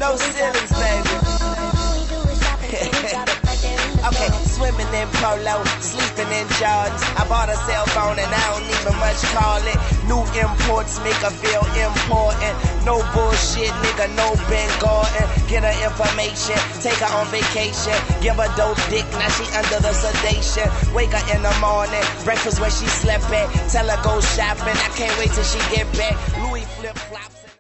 no ceilings, baby. Okay, swimming in polo, sleeping in Jordans. I bought a cell phone and I don't even much call it. New imports make her feel important. No bullshit, nigga, no Ben Gordon. Get her information, take her on vacation. Give her dope dick, now she under the sedation. Wake her in the morning, breakfast where she slept at. Tell her go shopping, I can't wait till she get back. Louis flip flops.